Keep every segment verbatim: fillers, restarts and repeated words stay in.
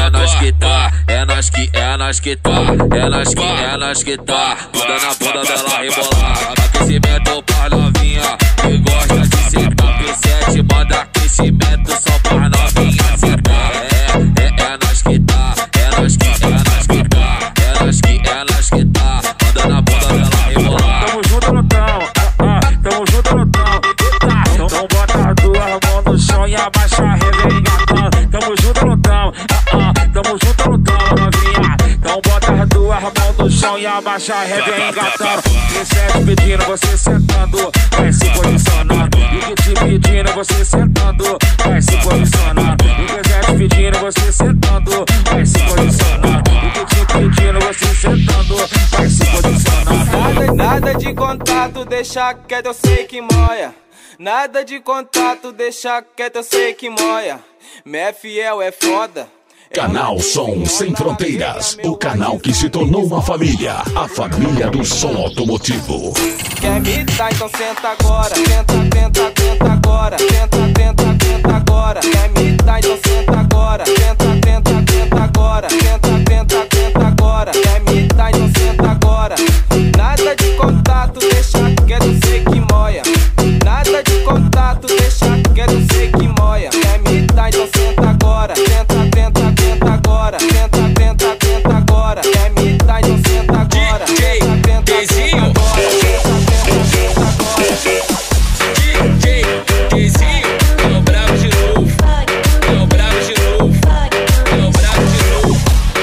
é nós que tá, é nós que, é nós que tá, é nós que, é nós que tá, manda na bunda dela rebolar. Aquecimento pra novinha que gosta de sentar, P sete manda aquecimento só pra novinha sentar. É, é, é nós que tá, é nós que, é nós que tá, é nós que, é nós que tá, manda na bunda dela rebolar. Tamo junto no tão, ah, ah, tamo junto no tão, então, então bota as duas mãos no chão e abaixa a revengatão. Tamo junto no tão, ah, ah, tamo junto no tão, novinha. Então bota as duas mãos no chão e abaixa a revengatão. P sete pedindo, você sentando, vai se posicionando. E que te pedindo, você sentando, vai se posicionando. E P sete pedindo, você sentando, vai se posicionando. E que te pedindo, você sentando, vai se posicionando. Nada, nada de contato, deixa quieto, eu sei que moia. Nada de contato, deixa quieto, eu sei que moia. Mé fiel é foda. Canal Som Sem Fronteiras, o canal que se tornou uma família, a família do som automotivo. Quer me dar, então senta agora, tenta, tenta, tenta agora, tenta, tenta, tenta agora. Quer me dar, então senta agora, tenta, tenta, tenta agora, tenta, tenta, tenta agora. Quer me dar, então senta agora. Nada de contato, deixa quieto, eu sei que moia. Nada de contato, deixa quieto, eu sei que moia. Quer me dar, então senta agora, tenta, tenta, tenta agora, tenta, tenta, tenta agora. Quer me dar, então senta agora, tenta, tenta, tenta agora, D J Dezinho, é o brabo de novo, é o brabo de novo, é o brabo de novo.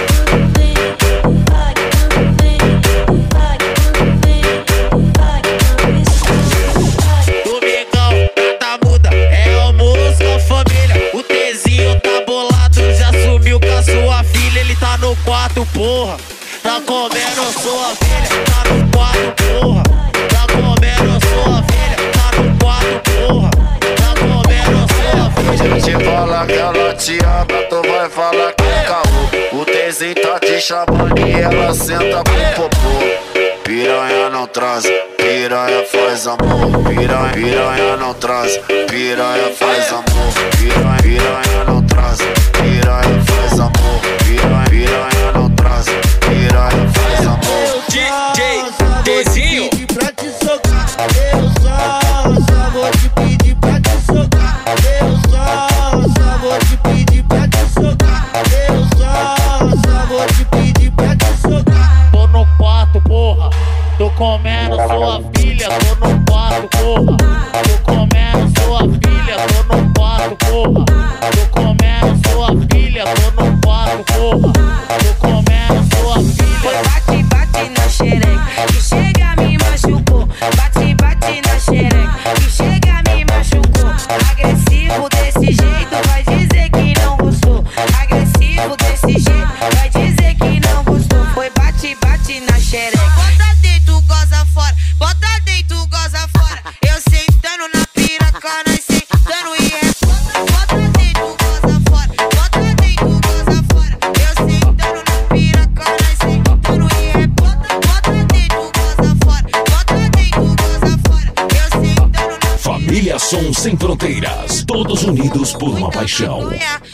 Domingão, tá muda, é almoço com a família. O Tezinho tá bolado, já sumiu com a sua filha. Ele tá no quarto, porra, tá comendo sua filha. Tá no quarto, porra, tá comendo sua filha. Tá no quarto, porra, tá comendo sua filha. Se te fala que ela te ama, tu vai falar que é caô. O Tezinho tá te chamando e ela senta com popô. Piranha não transa, piranha faz amor. Piranha, piranha não transa, piranha faz amor. Piranha, piranha não transa, piranha faz amor. Piranha, piranha não transa, piranha faz amor. D J Dezinho, Pra te socar, eu só, só vou te pedir pra te socar. Eu só, só vou te pedir pra te socar. Eu só, só vou te pedir pra te socar. Tô no quarto, porra, tô comendo sua filha. Tô no quarto, porra, tô comendo sua filha. Tô no quarto, porra, tô comendo sua filha. Tô no quarto, porra, tô comendo sua filha. Bate, bate na xereca, que chega me machucou. Bate, bate na xereca, que chega me machucou. Agressivo desse jeito, vai dizer que não gostou. Agressivo desse jeito, vai dizer que não gostou. Foi bate, bate na xereca. Bota dentro, goza fora. Bota dentro, goza fora. Eu sentando na piroca, nós sentando e é. Bota dentro, goza fora. Bota dentro, goza fora. Eu sentando na piroca, nós sentando e é. Bota, bota dentro, goza fora. Bota dentro, goza fora. Eu sentando na Família Som Sem Fronteiras, todos unidos por uma paixão. piroca.